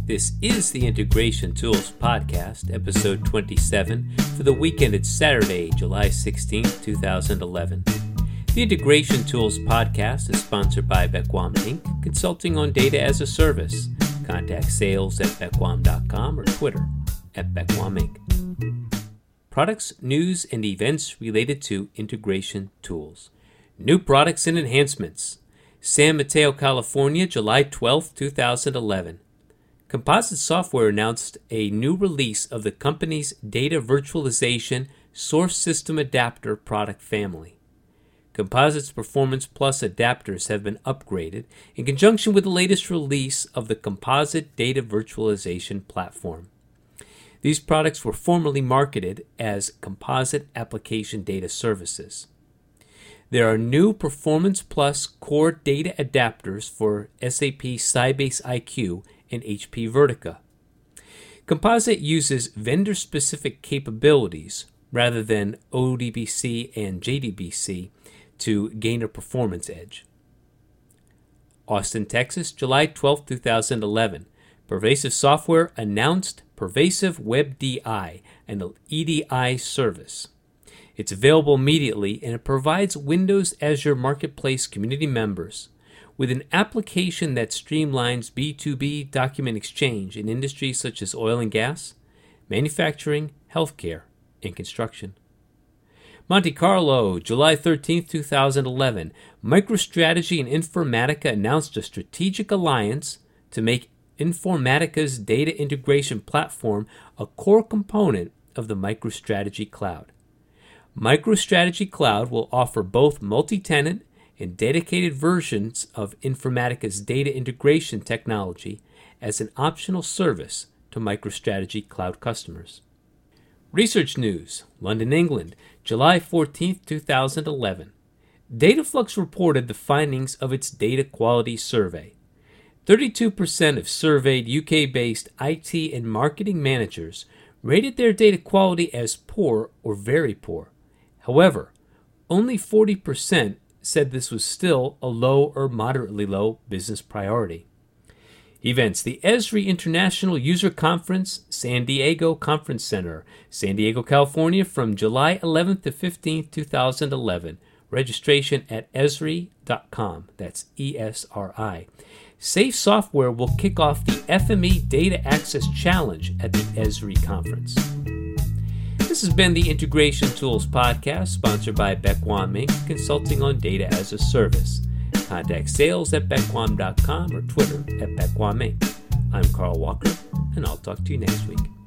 This is the Integration Tools Podcast, episode 27, for the week ended Saturday, July 16, 2011. The Integration Tools Podcast is sponsored by Bequam Inc., consulting on data as a service. Contact sales at bequam.com or Twitter at Bequam Inc. Products, news, and events related to integration tools. New products and enhancements. San Mateo, California, July 12, 2011. Composite Software announced a new release of the company's Data Virtualization Source System Adapter product family. Composite's Performance Plus adapters have been upgraded in conjunction with the latest release of the Composite Data Virtualization platform. These products were formerly marketed as Composite Application Data Services. There are new Performance Plus core data adapters for SAP Sybase IQ and HP Vertica. Composite uses vendor-specific capabilities rather than ODBC and JDBC to gain a performance edge. Austin, Texas, July 12, 2011. Pervasive Software announced Pervasive WebDI, an EDI service. It's available immediately, and it provides Windows Azure Marketplace community members with an application that streamlines B2B document exchange in industries such as oil and gas, manufacturing, healthcare, and construction. Monte Carlo, July 13, 2011. MicroStrategy and Informatica announced a strategic alliance to make Informatica's data integration platform a core component of the MicroStrategy Cloud. MicroStrategy Cloud will offer both multi-tenant and dedicated versions of Informatica's data integration technology as an optional service to MicroStrategy Cloud customers. Research News, London, England, July 14, 2011. Dataflux reported the findings of its data quality survey. 32% of surveyed UK-based IT and marketing managers rated their data quality as poor or very poor. However, only 40% said this was still a low or moderately low business priority. Events: the Esri International User Conference, San Diego Conference Center, San Diego, California, from July 11th to 15th, 2011. Registration at esri.com. That's ESRI. Safe Software will kick off the FME Data Access Challenge at the Esri Conference. This has been the Integration Tools Podcast, sponsored by Bequam Inc., consulting on data as a service. Contact sales at bequam.com or Twitter at Bequam Inc. I'm Carl Walker, and I'll talk to you next week.